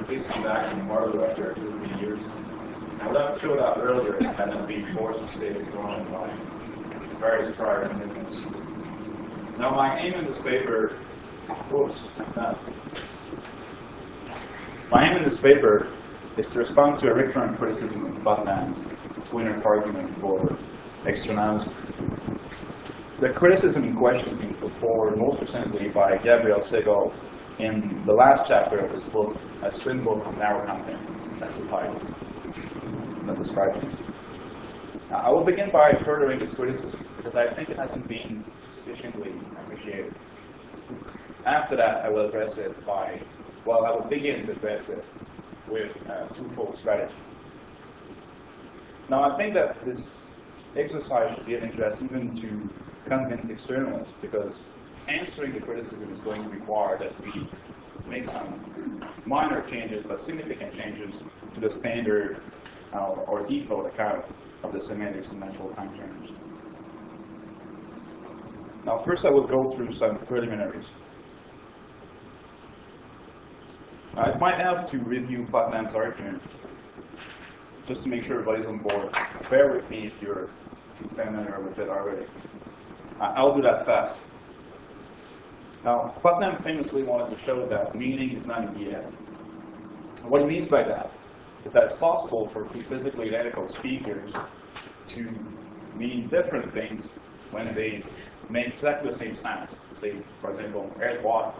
basically back in Marlow after 2 or 3 years. I left showed up earlier and then being forced to stay withdrawn by various prior commitments. Now my aim in this paper, my aim in this paper is to respond to a recurrent criticism of Putnam's twin Earth argument for externalism. The criticism in question is put forward most recently by Gabriel Segal in the last chapter of his book, A Symbol of Narrow Content. That's the title that describes it. I will begin by furthering this criticism because I think it hasn't been sufficiently appreciated. After that, I will address it I will begin to address it with a twofold strategy. Now, I think that this exercise should be of interest even to convinced externalists, because answering the criticism is going to require that we make some minor changes, but significant changes to the standard or default account of the semantics of natural time terms. Now, first I will go through some preliminaries. It might help to review Putnam's argument, just to make sure everybody's on board. Bear with me if you're too familiar with it already. I'll do that fast. Now, Putnam famously wanted to show that meaning is not in the end. What he means by that is that it's possible for two physically identical speakers to mean different things when they make exactly the same sounds. Say, for example, air is water.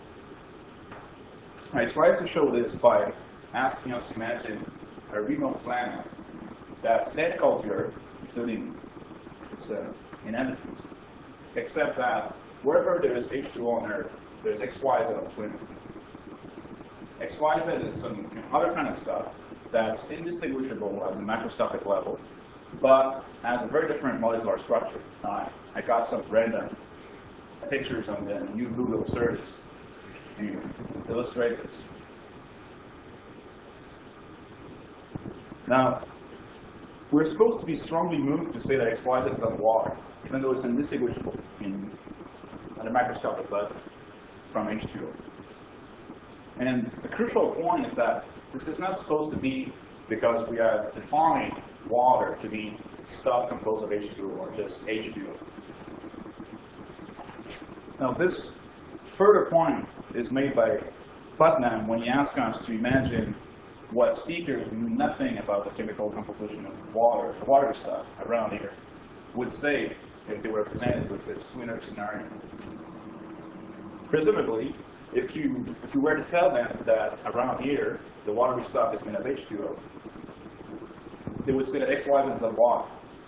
He tries to show this by asking us to imagine a remote planet that's identical to Earth, including its inhabitants, except that wherever there is H2O on Earth, there's XYZ on twin. XYZ is some other kind of stuff that's indistinguishable at the macroscopic level, but has a very different molecular structure. I got some random pictures on the new Google search to illustrate this. Now, we're supposed to be strongly moved to say that XYZ is not water, even though it's indistinguishable at a macroscopic level from H2O. And the crucial point is that this is not supposed to be because we have defined water to be stuff composed of H2O or just H2O. Now, this further point is made by Putnam when he asks us to imagine what speakers who knew nothing about the chemical composition of water stuff around here would say if they were presented with this twin Earth scenario. Presumably, if you were to tell them that around here the watery stuff is made of H2O, they would say that XYZ is the water.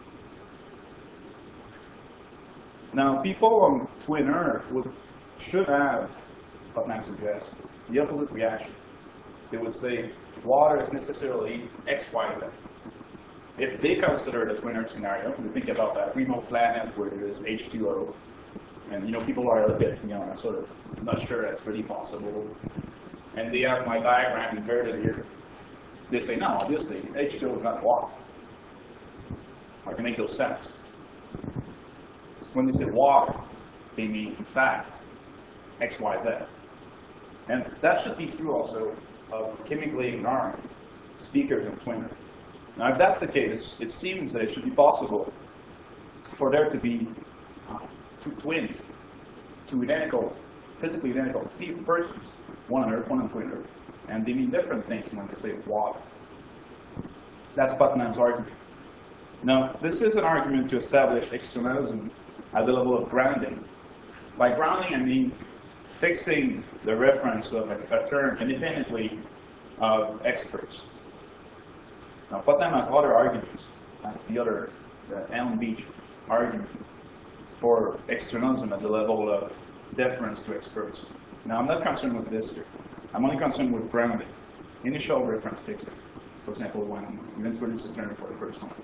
Now, people on twin Earth should have, Putnam suggests, the opposite reaction. They would say water is necessarily XYZ. If they consider the twin Earth scenario, we think about that remote planet where there is H2O, and people are a bit, sort of not sure that's really possible. And they have my diagram inverted here. They say, no, obviously, H2O is not water. I can make those sense. When they say water, they mean, in fact, XYZ. And that should be true also of chemically ignorant speakers in twin Earth. Now, if that's the case, it seems that it should be possible for there to be two twins, two physically identical persons, one on Earth, one on twin Earth, and they mean different things when they say water. That's Putnam's argument. Now, this is an argument to establish externalism at the level of grounding. By grounding, I mean fixing the reference of a term independently of experts. Now, Putnam has other arguments. That's the Allen Beach argument for externalism at the level of deference to experts. Now, I'm not concerned with this here. I'm only concerned with grounding, initial reference fixing. For example, when you introduce a term for the first time.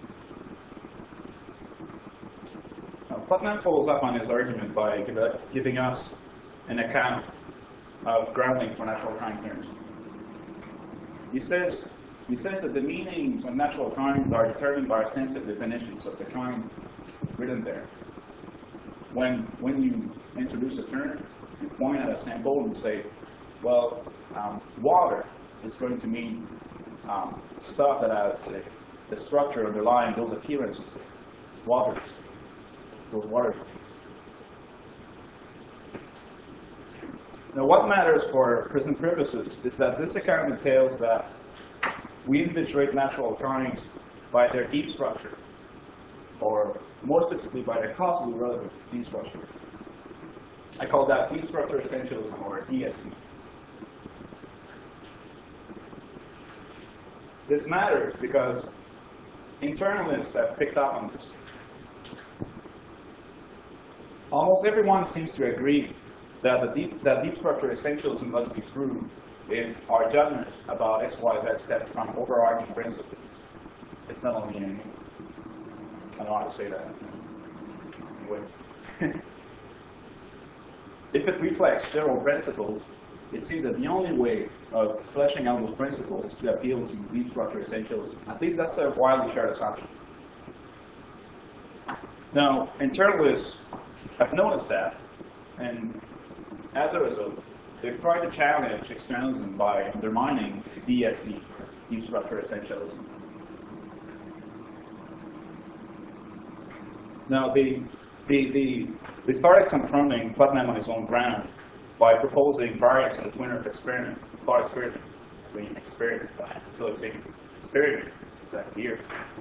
Now, Putnam follows up on his argument by giving us an account of grounding for natural time terms. He says that the meanings of natural times are determined by extensive definitions of the kind written there. When you introduce a term, you point at a sample and say, Well, water is going to mean stuff that has the structure underlying those appearances. Waters, those water bodies. Now, what matters for present purposes is that this account entails that we inventory natural occurrences by their deep structure, or more specifically by their causally relevant deep structure. I call that deep structure essentialism, or DSE. This matters because internalists have picked up on this. Almost everyone seems to agree that deep structure essentialism must be true if our judgment about X, Y, Z stems from overarching principles. It's not only in me. I don't know how to say that. Anyway. If it reflects general principles, it seems that the only way of fleshing out those principles is to appeal to deep structure essentialism. At least that's a widely shared assumption. Now, internalists have noticed that, and as a result, they've tried to challenge externalism by undermining DSE, deep structure essentialism. Now, they started confronting Putnam on his own ground by proposing variants of the Twin Earth experiment, thought experiment. I mean, experiment, I feel like saying experiment, exactly here.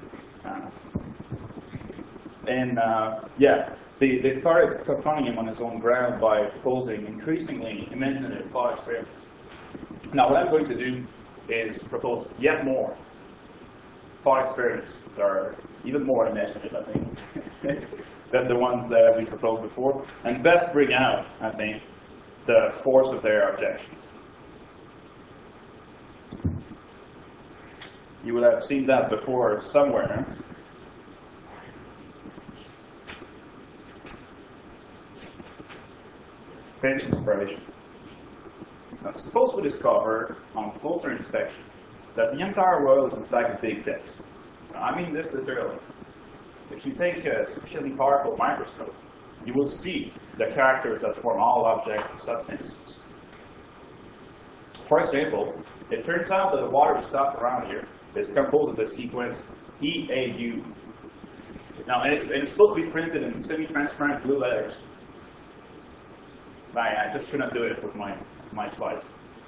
They started confronting him on his own ground by proposing increasingly imaginative thought experiments. Now, what I'm going to do is propose yet more thought experiments that are even more imaginative, I think, than the ones that we proposed before, and best bring out, I think, the force of their objection. You will have seen that before somewhere. Pinch inspiration. Now, suppose we discover, on closer inspection, that the entire world is in fact a big text. Now, I mean this literally. If you take a sufficiently powerful microscope, you will see the characters that form all objects and substances. For example, it turns out that the watery stuff around here is composed of the sequence EAU. Now, and it's supposed to be printed in semi-transparent blue letters. I just couldn't do it with my slides.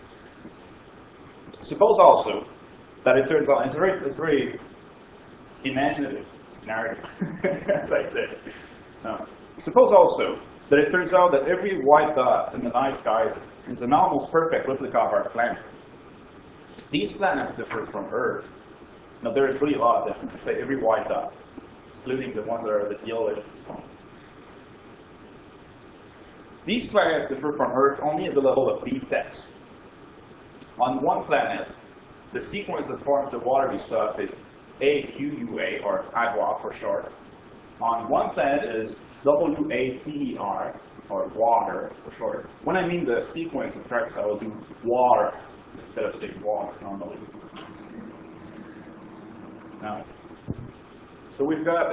Suppose also that it turns out, it's a very imaginative scenario, as I said. Suppose also that it turns out that every white dot in the night skies is an almost perfect replica of our planet. These planets differ from Earth. Now, there is really a lot of them. I'd say every white dot, including the ones that are the yellowish and so on. These planets differ from Earth only at the level of deep text. On one planet, the sequence that forms the watery stuff is AQUA, or agua for short. On one planet is WATER, or water for short. When I mean the sequence in practice, I will do water instead of saying water normally. Now, so we've got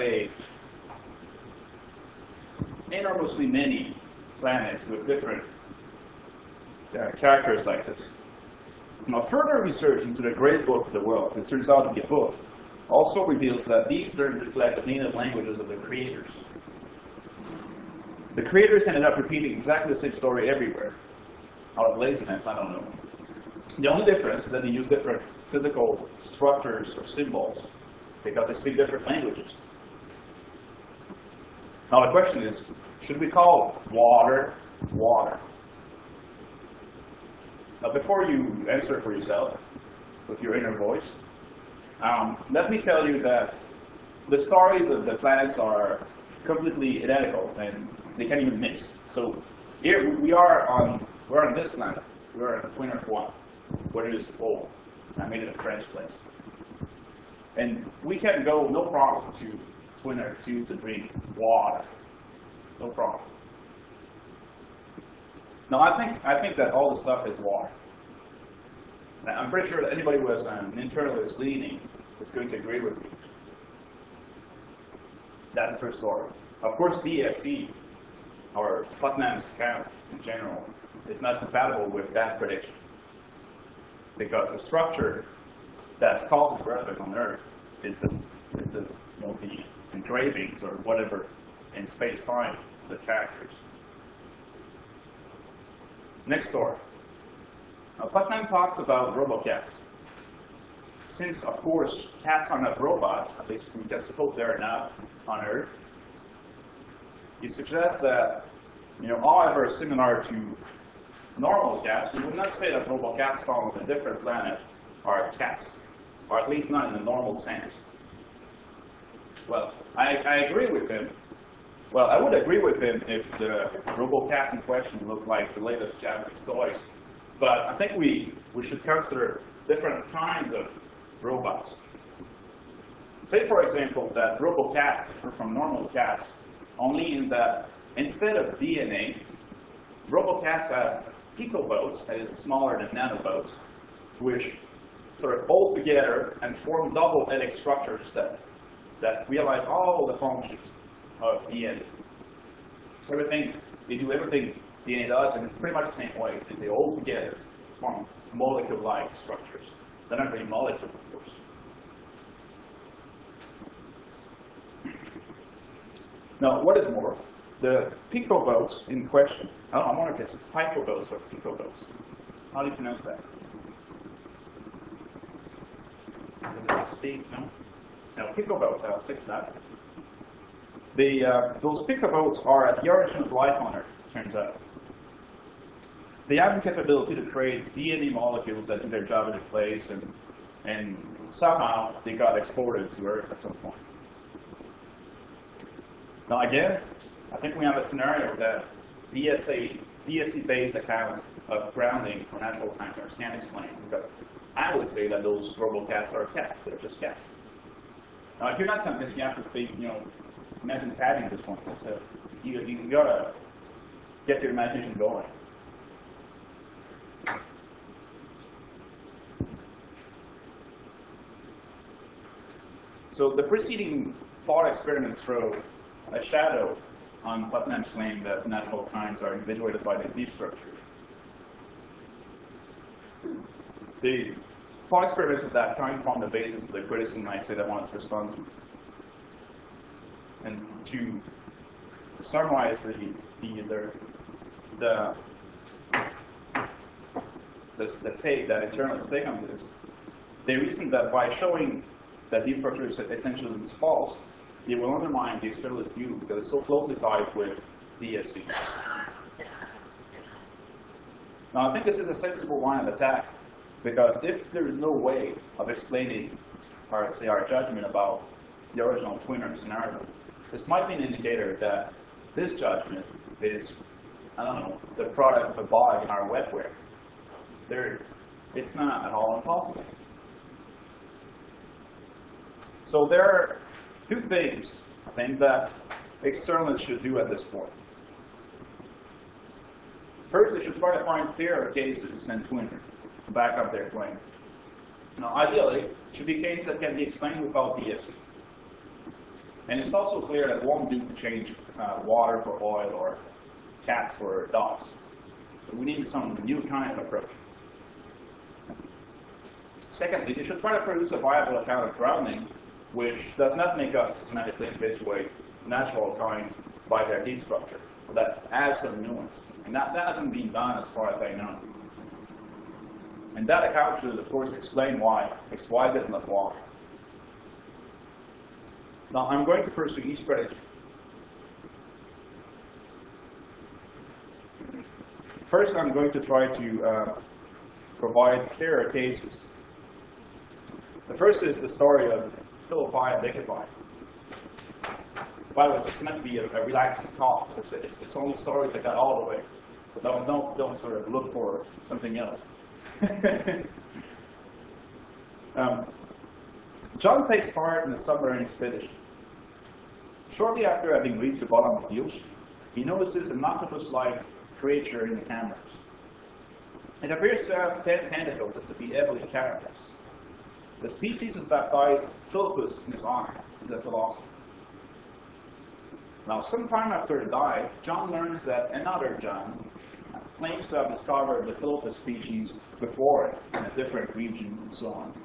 enormously many planets with different characters like this. Now, further research into the great book of the world, it turns out to be a book, also reveals that these terms reflect the native languages of the creators. The creators ended up repeating exactly the same story everywhere. Out of laziness, I don't know. The only difference is that they use different physical structures or symbols because they speak different languages. Now the question is, should we call water, water? Now before you answer for yourself, with your inner voice, let me tell you that the stories of the planets are completely identical and they can't even mix. So here we're on this planet. We're on Twin Earth 1, where it is full. I made it a French place. And we can go, no problem, to Twin Earth 2 to drink water. No problem. Now I think that all the stuff is water. Now, I'm pretty sure that anybody who has an internalist leaning is going to agree with me. That's the first story. Of course, DSE, or Putnam's account, in general is not compatible with that prediction. Because the structure that's causing the earthquake on Earth is the engravings or whatever in space-time the characters. Next story. Now, Putnam talks about robocats. Since, of course, cats are not robots, at least we can suppose they're not on Earth, he suggests that, however similar to normal cats, we would not say that robocats found on a different planet are cats, or at least not in the normal sense. Well, I agree with him. Well, I would agree with him if the robocats in question looked like the latest Japanese toys. But I think we should consider different kinds of robots. Say, for example, that robocats differ from normal cats only in that instead of DNA, robocats have picoboats, that is smaller than nanoboats, which sort of hold together and form double helix structures that realize all the functions of DNA. So they do everything DNA does in pretty much the same way. They hold together, form molecule-like structures. They're not really molecules, of course. Now, what is more, the picoboats in question, I wonder if it's picoboats or picoboats. How do you pronounce that? Does it speak? No? No, picoboats, I'll stick to that. Those picoboats are at the origin of life on Earth, it turns out. They have the capability to create DNA molecules that do their job in a place, and somehow they got exported to Earth at some point. Now again, I think we have a scenario that DSC-based account of grounding for natural timers can't explain, because I would say that those robocats are cats. They're just cats. Now, if you're not convinced, you have to think, imagine padding this one. So you gotta get your imagination going. So the preceding thought experiments throw a shadow on Putnam's claim that natural kinds are individuated by the deep structure. The thought experiments of that kind form the basis of the criticism I said I wanted to respond to. And to summarize the take, that internal take on this, they reasoned that by showing that deep structure is essentially false, they will undermine the externalist view because it's so closely tied with DSC. Now, I think this is a sensible line of attack, because if there is no way of explaining, or say, our judgment about the original twin Earth scenario, this might be an indicator that this judgment is, I don't know, the product of a bug in our wetware. It's not at all impossible. So there are two things, I think, that externalists should do at this point. First, they should try to find clearer cases than twin Earth to back up their claim. Now, ideally, it should be cases that can be explained without DSC. And it's also clear that it won't do to change water for oil or cats for dogs. So we need some new kind of approach. Secondly, they should try to produce a viable account of grounding which does not make us systematically individuate natural kinds by their deep structure. That adds some nuance. And that hasn't been done as far as I know. And that account should, of course, explain why X, Y, Z, and not Y. Now, I'm going to pursue each strategy. First, I'm going to try to provide clearer cases. The first is the story of Philippi and Liquify. By the way, it's meant to be a relaxing talk. It's only stories that got all the way. So don't sort of look for something else. John takes part in a submarine expedition. Shortly after having reached the bottom of the ocean, he notices an octopus-like creature in the cameras. It appears to have 10 tentacles and to be heavily carapace. The species is baptized Philippus in his honor, the philosopher. Now, sometime after the dive, John learns that another John, claims to have discovered the Philippus species before it in a different region and so on.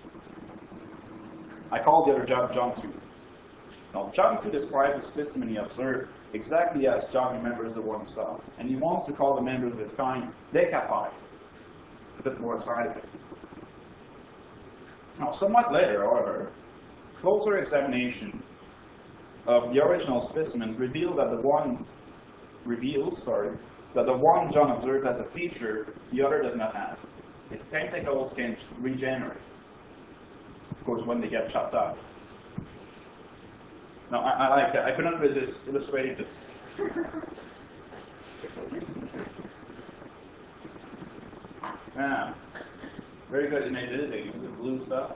I call the other John 2. Now, John 2 describes the specimen he observed exactly as John remembers the one he saw, and he wants to call the members of his kind decapod. It's a bit more scientific. Now, somewhat later, however, closer examination of the original specimens reveals that the one John observed has a feature the other does not have. Its tentacles can regenerate, of course, when they get chopped off. Now, I couldn't resist illustrating this. Very good images, the blue stuff.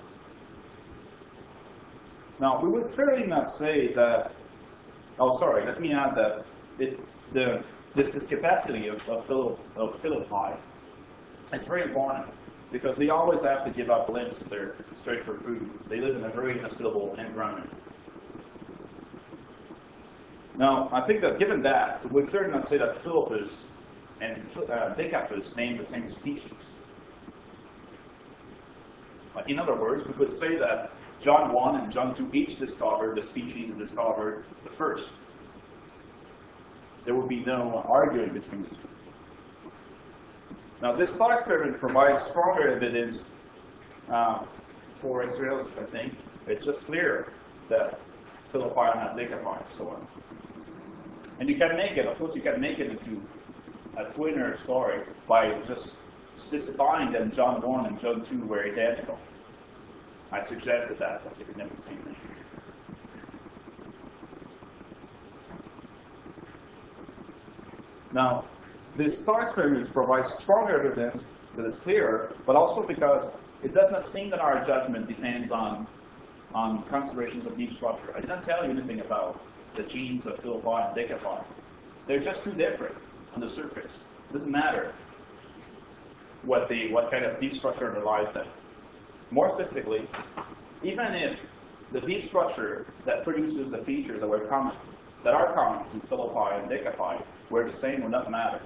Now, we would clearly not say that, let me add that this capacity of Philippi is very important because they always have to give up limbs if they're search for food. They live in a very hospitable environment. Now, I think that given that, we would clearly not say that Philippus and Decapus named the same species. In other words, we could say that John 1 and John 2 each discovered the species and discovered the first. There would be no arguing between the two. Now, this thought experiment provides stronger evidence for Israel, I think. It's just clear that Philippi are not Decapod and so on. And you can make it, of course, you can make it into a twinner story by just specifying that John 1 and John 2 were identical. I suggested that, but you could never see anything. Now, this thought experiment provides stronger evidence that is clearer, but also because it does not seem that our judgment depends on considerations of deep structure. I did not tell you anything about the genes of Philippi and Decapod. They're just too different on the surface. It doesn't matter what kind of deep structure underlies them. More specifically, even if the deep structure that produces the features that are common to Philippi and Decapod were the same, would not matter.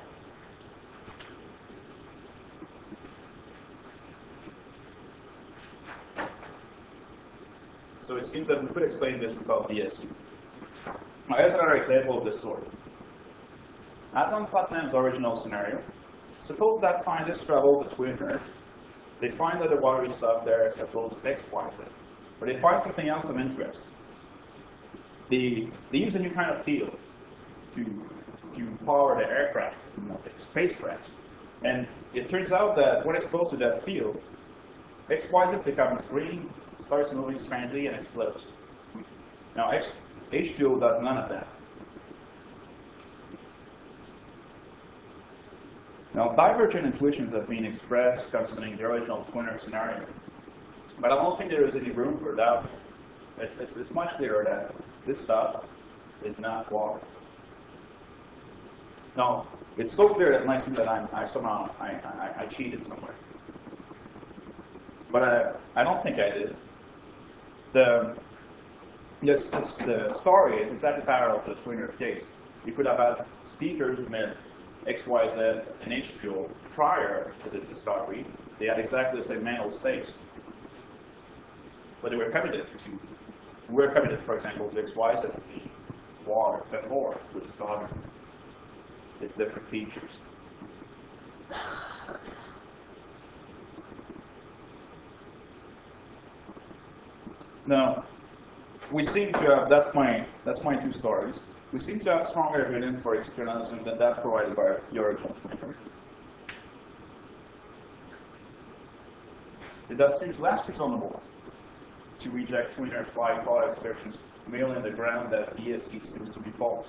So it seems that we could explain this without DSC. Now, here's another example of this sort. As on Putnam's original scenario, suppose that scientists travel to Twin Earth. They find that the watery stuff there is supposed to X, Y, Z. But they find something else of interest. They use a new kind of field to power the aircraft, the spacecraft. And it turns out that when exposed to that field, X, Y, Z becomes green, starts moving strangely, and explodes. Now, H2O does none of that. Now, divergent intuitions have been expressed concerning the original Twin Earth scenario, but I don't think there is any room for doubt. It's much clearer that this stuff is not water. Now, it's so clear that it might seem that I cheated somewhere, but I don't think I did. The story is exactly parallel to the Twin Earth case. You could have had speakers who met X, Y, Z, and H2O prior to the discovery. They had exactly the same mental states. But they were committed, for example, to X, Y, Z, water before we discovered its different features. Now, we seem to have, that's my two stories. We seem to have stronger evidence for externalism than that provided by the original Twin Earth. It thus seems less reasonable to reject Twin Earth flight thought experiments merely on the ground that DSC seems to be false.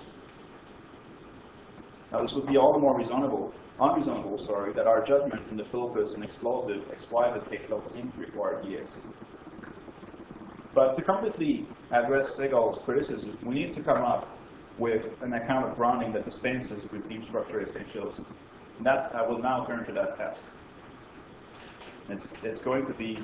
Now, this would be all the more unreasonable, that our judgment in the Philippus and explosive XYZ case don't seem to require DSC. But to completely address Segal's criticism, we need to come up with an account of grounding that dispenses with deep structure essentialism. And I will now turn to that task. It's going to be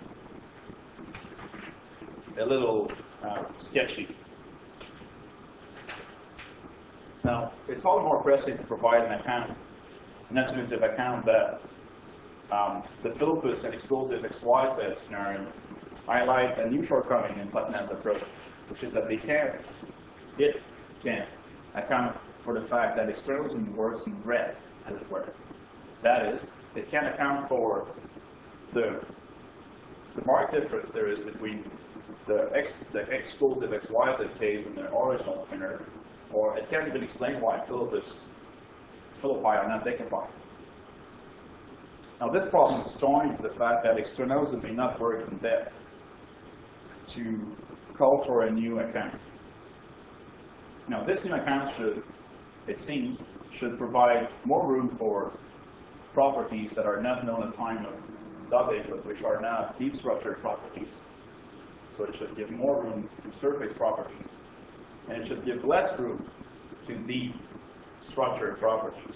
a little sketchy. Now, it's all the more pressing to provide an account not taking into account that the Philippus and explosive XYZ scenario highlight a new shortcoming in Putnam's approach, which is that it can't account for the fact that externalism works in red, as it were. That is, it can't account for the marked difference there is between the explosive XYZ case and the original twinner, or it can't even explain why Philippi are not decoupling. Now this problem is joined to the fact that externalism may not work in depth to call for a new account. Now this new account should, it seems, should provide more room for properties that are not known at the time of dubbing, but which are now deep structured properties. So it should give more room to surface properties, and it should give less room to deep structured properties.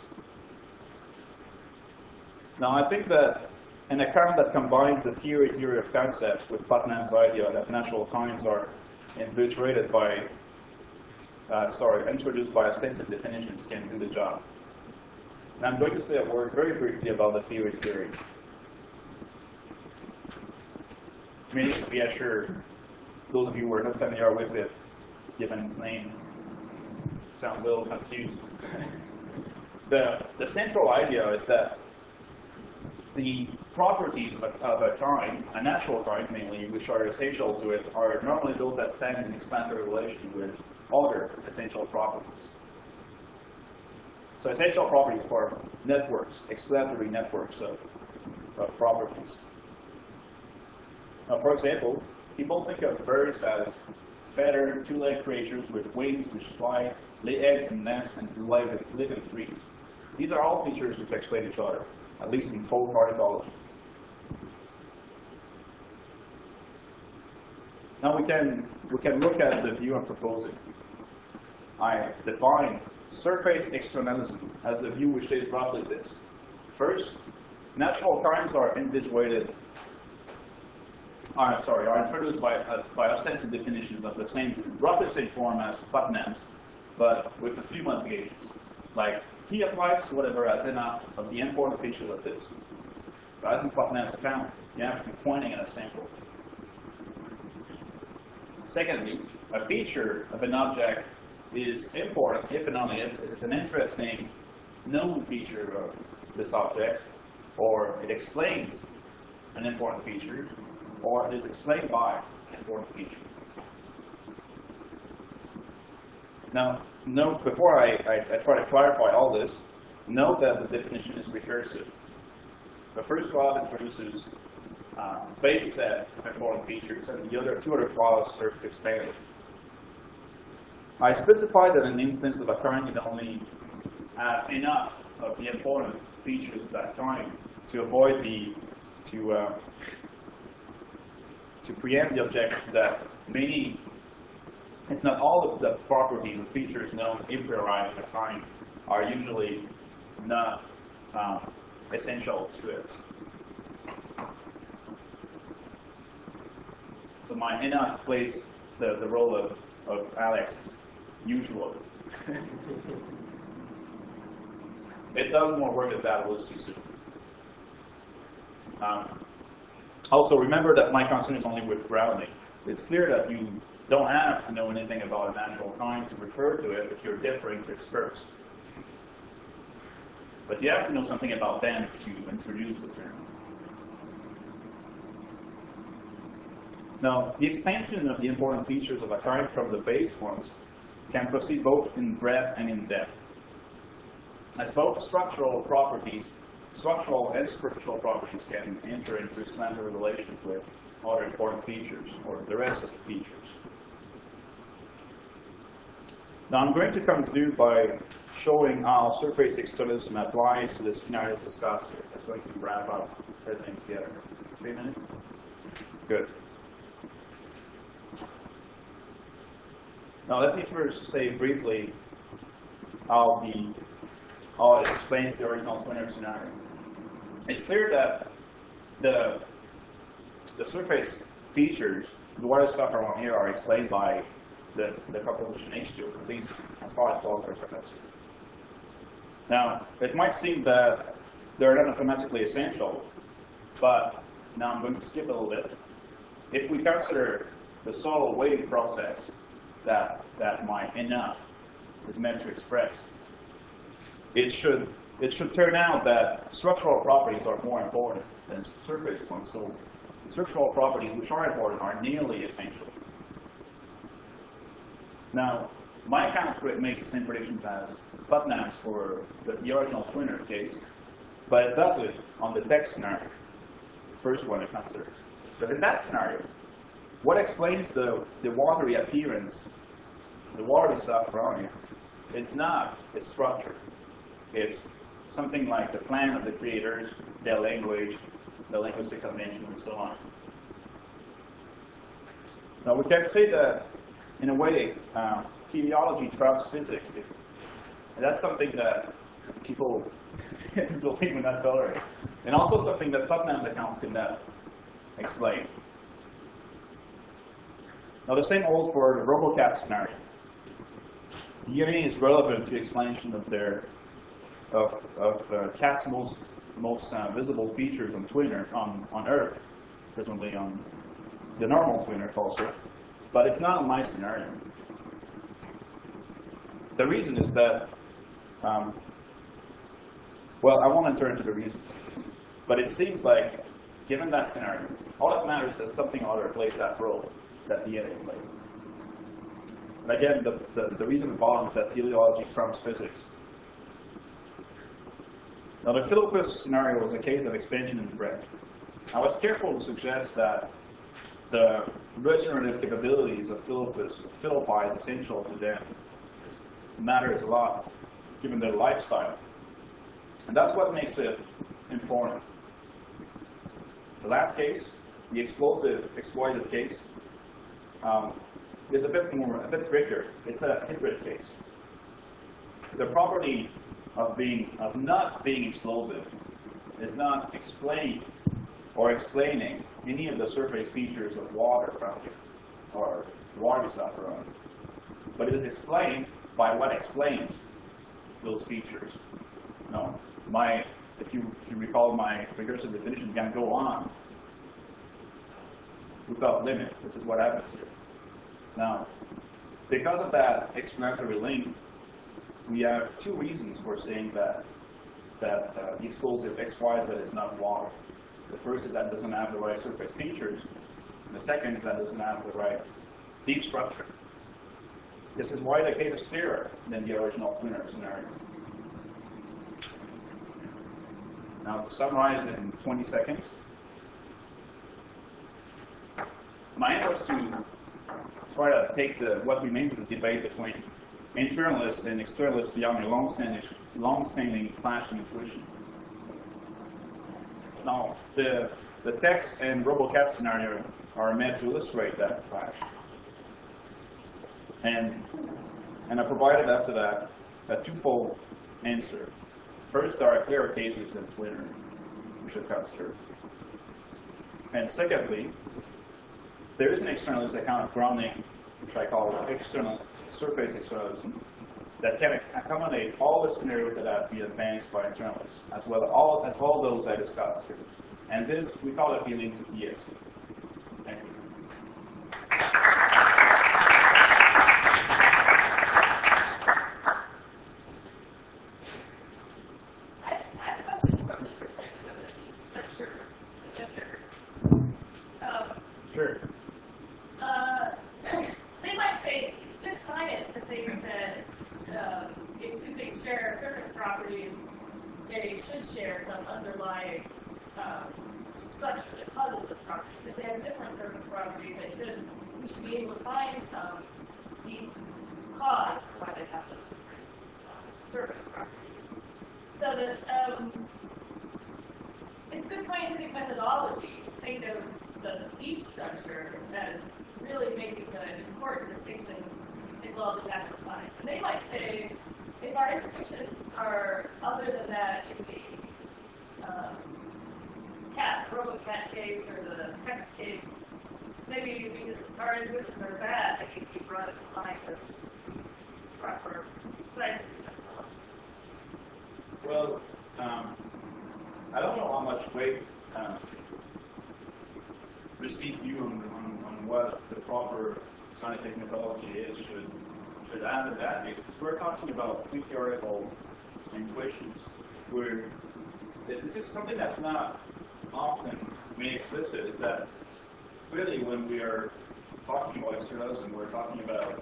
Now I think that an account that combines the theory of concepts with Putnam's idea that natural kinds are introduced by ostensive definitions can do the job. And I'm going to say a word very briefly about the theory. Maybe to be assured, those of you who are not familiar with it, given its name, sounds a little confused. The central idea is that the properties of a kind, a natural kind mainly, which are essential to it, are normally those that stand in explanatory relation with other essential properties. So essential properties for networks, explanatory networks of properties. Now, for example, people think of birds as feathered, two-legged creatures with wings which fly, lay eggs in nests, and live in trees. These are all features which explain each other, at least in folk ornithology. Now we can look at the view I'm proposing. I define surface externalism as a view which says roughly this. First, natural kinds are individuated. Are introduced by ostensive definitions of roughly same form as Putnam's, but with a few modifications. Like T applies to whatever has enough of the important feature of this. So as in Putnam's account, you have to be pointing at a sample. Secondly, a feature of an object is important if and only if it is an interesting known feature of this object, or it explains an important feature, or it is explained by an important feature. Now, note, before I try to clarify all this, note that the definition is recursive. The first clause introduces base set of important features, and the two other clauses serve to expand it. I specified that in the instance of a kind, you only have enough of the important features of that kind to avoid to preempt the objection that many, if not all of the properties and features known a priori of a kind are usually not essential to it. So my enough plays the role of Alex, usually. It does more work than that, we'll see soon. Also, remember that my concern is only with grounding. It's clear that you don't have to know anything about a natural kind to refer to it if you're differing to experts. But you have to know something about them to introduce the term. Now, the expansion of the important features of a kind from the base forms can proceed both in breadth and in depth. As both structural and superficial properties can enter into explanatory relations with other important features, or the rest of the features. Now I'm going to conclude by showing how surface externalism applies to the scenarios discussed here. That's going to wrap up everything together. 3 minutes? Good. Now let me first say briefly how it explains the original twinner scenario. It's clear that the surface features, the water stuff around here, are explained by the composition H2, at least as far as all are concerned. Now, it might seem that they're not automatically essential, but now I'm going to skip a little bit. If we consider the soil weighting process that my enough is meant to express, it should turn out that structural properties are more important than surface ones. So structural properties which are important are nearly essential. Now, my account makes the same predictions as Putnam's for the original twin Earth case, but it does it on the text scenario, the first one it considers. But in that scenario, what explains the watery appearance, the watery stuff around you, it's not its structure. It's something like the plan of the creators, their language, the linguistic convention, and so on. Now, we can say that, in a way, teleology trumps physics. And that's something that people still think would not tolerate. And also something that Putnam's account could not explain. Now, the same holds for the RoboCat scenario. DNA is relevant to explanation of cats' most visible features on twin Earth, on Earth, presumably on the normal twin Earth also, but it's not in my scenario. The reason is that, well, I won't enter into the reason, but it seems like, given that scenario, all that matters is that something or other plays that role that DNA plays. And again, the reason at the bottom is that teleology trumps physics. Now, the Philippus scenario was a case of expansion in breadth. I was careful to suggest that the regenerative capabilities of Philippi is essential to them. It matters a lot, given their lifestyle. And that's what makes it important. The last case, the explosive exploited case, is a bit trickier. It's a hybrid case. The property of not being explosive is not explained or explaining any of the surface features of water around you or water stuff around you. But it is explained by what explains those features. No, if you recall my recursive definition, can go on without limit. This is what happens here. Now, because of that explanatory link, we have two reasons for saying that the explosive XYZ is not water. The first is that it doesn't have the right surface features, and the second is that it doesn't have the right deep structure. This is why the case is clearer than the original twin Earth scenario. Now, to summarize in 20 seconds, my aim was to try to take what remains of the debate between internalists and externalists beyond a long-standing clash in intuition. Now, the text and RoboCat scenario are meant to illustrate that clash. And I provided after that a twofold answer. First, there are clearer cases than twin Earth we should consider. And secondly, there is an externalist account of grounding, which I call external surface externalism, that can accommodate all the scenarios that have been advanced by internalists, as well as all those I discussed here. And this, we call it appealing to DSC. Thank you. Sure. They might say it's good science to think that if two things share surface properties, they should share some underlying structure that causes those properties. If they have different surface properties, we should be able to find some deep cause for why they have those different surface properties. So that it's good scientific methodology to think of the deep structure as really making the important distinctions involved in natural science. And they might say, if our intuitions are other than that in the RoboCat case or the text case, maybe our intuitions are bad. They can be brought into line with proper scientific methodology. Well, I don't know how much weight received view on what the proper scientific methodology is should add in that case, because we're talking about theoretical intuitions, where this is something that's not often made explicit, is that really when we are talking about externalism, we're talking about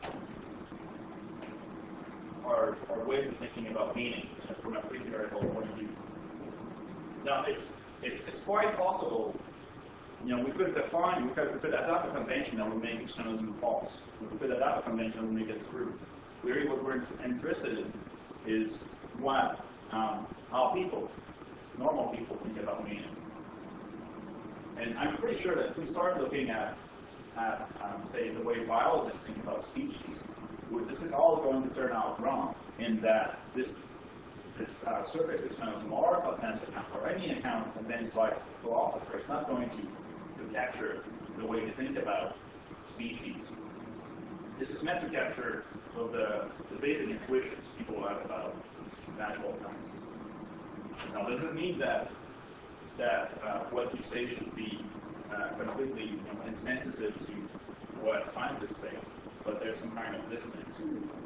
our ways of thinking about meaning from a theoretical point of view. Now, it's quite possible, we could adopt a convention that would make externalism false. We could adopt a convention that would make it true. Really, what we're interested in is what how people, normal people, think about meaning. And I'm pretty sure that if we start looking at say, the way biologists think about species, this is all going to turn out wrong, in that this surface externalism or content account, or any account advanced by philosophers, is not going to capture the way to think about species. This is meant to capture the basic intuitions people have about natural kinds. Now, does it mean that what we say should be completely insensitive to what scientists say, but there's some kind of dissonance?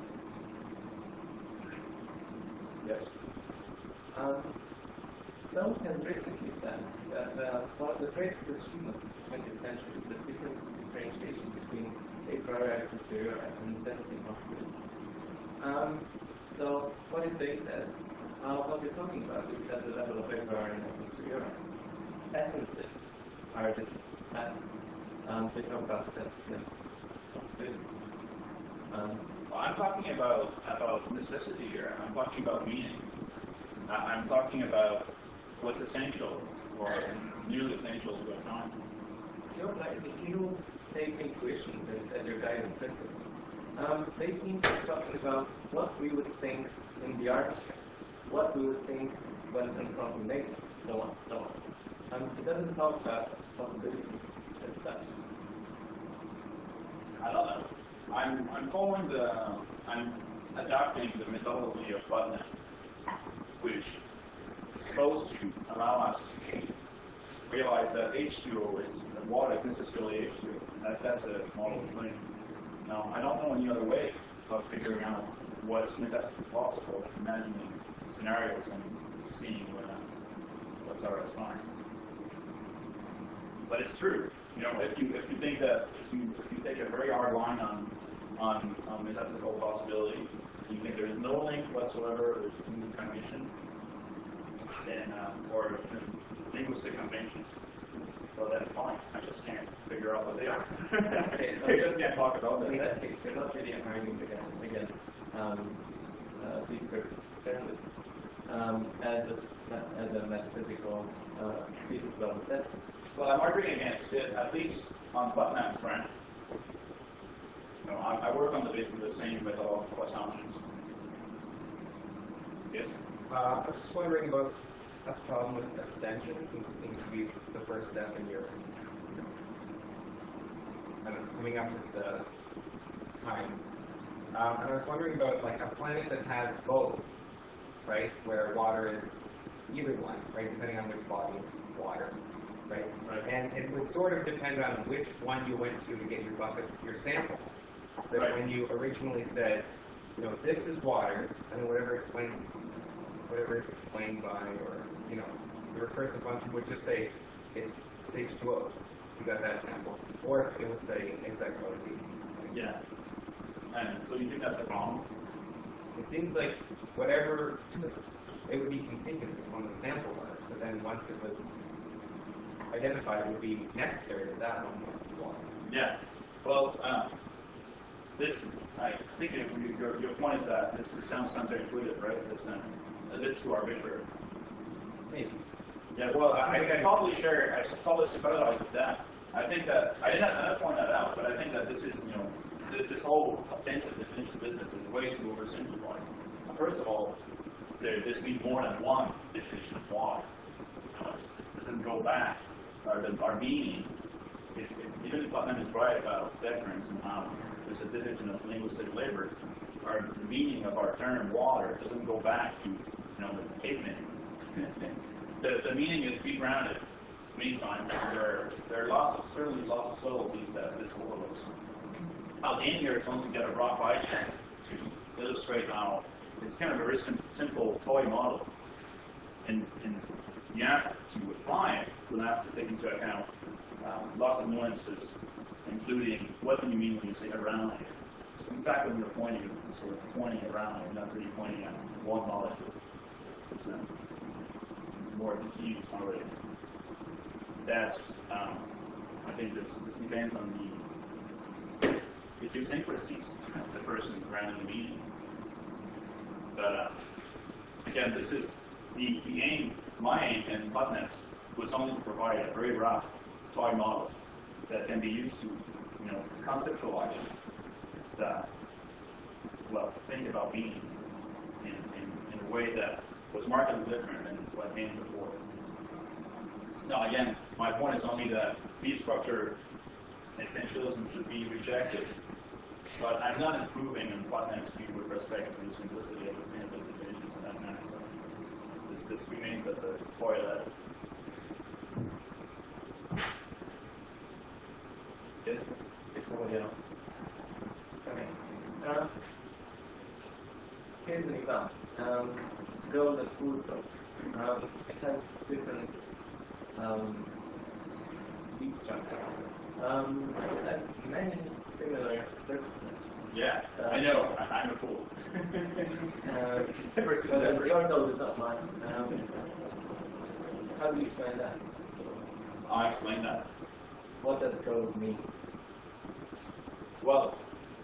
Yes? Someone recently said that one of the greatest achievements of the 20th century is the differentiation between a priori and posteriori and necessity and possibility. So what if they said, what you're talking about is at the level of a priori and a posteriori. Essences are different. They talk about necessity and possibility. I'm talking about necessity here. I'm talking about meaning. I'm talking about what's essential or nearly essential to a time. If you take intuitions as your guiding principle, they seem to be talking about what we would think in the arbitrary, what we would think when confronting nature, so on, so on. It doesn't talk about possibility as such. I don't know. I'm adopting the methodology of Putnam, which is supposed to allow us to realize that H2O water is necessarily H2O. That's a model thing. Now, I don't know any other way of figuring out what's metaphysically possible, imagining scenarios and seeing what's our response. But it's true. If you think that if you take a very hard line on metaphysical possibility, you think there is no link whatsoever between the cognition and or linguistic conventions, well then fine. I just can't figure out what they are. I just can't talk about them. In that case, you're not really arguing against deep surface externalism as a metaphysical thesis about necessity. Well, I'm arguing against it, at least on Putnam's front. I work on the basis of the same methodological assumptions. Yes? I was just wondering about a problem with extension, since it seems to be the first step in your coming up with the kinds. And I was wondering about like a planet that has both, right, where water is either one, right, depending on which body of water, right? And it would sort of depend on which one you went to get your sample. That Right. when you originally said, this is water, and whatever it's explained by, or the recursive function would just say it's H2O. You got that sample, or it would say it's X, Y, Z. Yeah. And so you think that's a problem? It seems like whatever it would be configured on the sample was, but then once it was identified, it would be necessary that one was water. Yeah. Well, I think your point is that this sounds counterintuitive, right? It's a bit too arbitrary. Maybe. Yeah, well, I probably sympathize with that. I think that, I didn't point that out, but I think that this is, this whole ostensive definition of business is way too oversimplified. First of all, there's been more than one definition of water. It doesn't go back. Our meaning, even if Putnam is right about deference and how there's a division of linguistic labor, the meaning of our term water doesn't go back to the cavemen. The meaning is be grounded. Meantime, there are certainly lots of subtleties that this overlooks. Again, here it's only to get a rough idea to illustrate how it's kind of a very simple toy model. And you have to apply it, you'll have to take into account lots of nuances, including what do you mean when you say around here. So in fact, when you're pointing, you're sort of pointing around, you're not really pointing at one molecule. It's more diffuse already. That's, I think this depends on the idiosyncrasies of the person grounding the meaning. But again, this is the aim, my aim in Putnam was only to provide a very rough toy model that can be used to, conceptualize that, think about meaning in a way that was markedly different than what came before. Now, again, my point is only that deep structure essentialism should be rejected, but I'm not improving in Putnam's view with respect to the simplicity of the stance of definitions in that manner. So this remains at the toilet. Yes? Anybody else? Okay. Here's an example. Gold and food soap. It has different deep structure. It has many similar surfaces. Yeah, I know. I'm a fool. Your gold is not mine. How do you explain that? I'll explain that. What does gold mean? Well,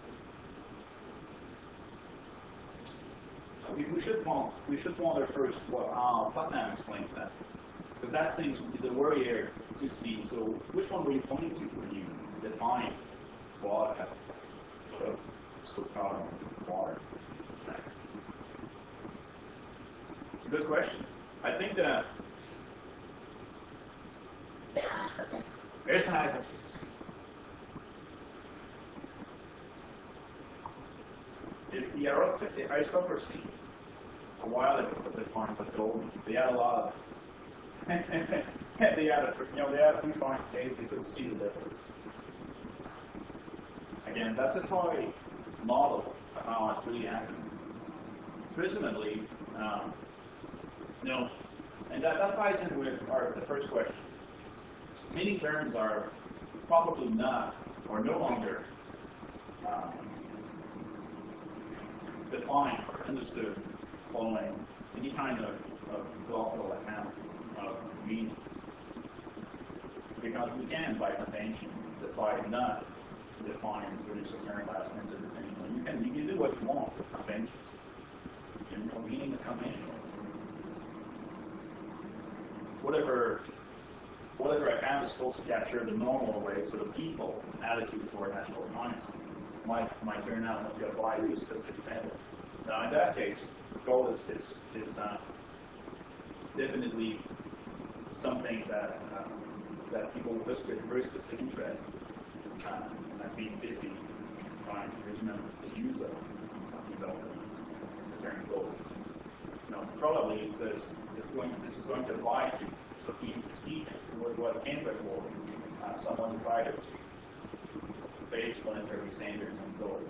we should wonder first how Putnam explains that. Because that seems, the worry here seems to be, so which one were you pointing to when you define water as carbon water? It's a good question. I think that there's an hypothesis. It's the aristocracy a while ago that defined what gold means. They had a lot of they had a few fine days they could see the difference. Again, that's a toy model of how it's really happening. Presumably, and that ties in with the first question. Many terms are probably not or no longer defined or understood following any kind of philosophical account of meaning. Because we can, by convention, decide not to define really certain last sense of definition. You can do what you want with conventions. Meaning is conventional. Whatever account is supposed to capture the normal way, sort of default attitude toward natural economies, might turn out not to apply to a specific example. Now, in that case, gold is definitely something that people with very specific interests have been busy trying to reason the use of talking about the term gold. Probably this is going to apply to the antecedent toward what came before someone decided to base planetary standards on gold.